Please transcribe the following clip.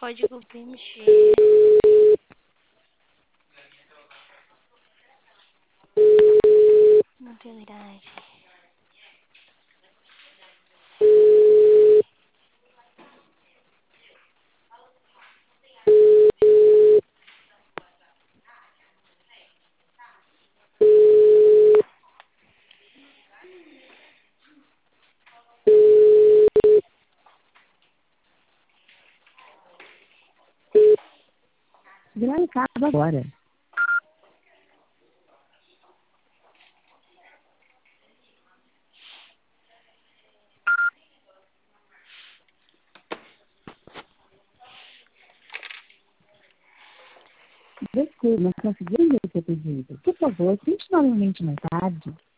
código PMG. Modalidade. Grande cabo agora. Desculpe, não conseguimos ver seu pedido. Por favor, tente novamente mais tarde.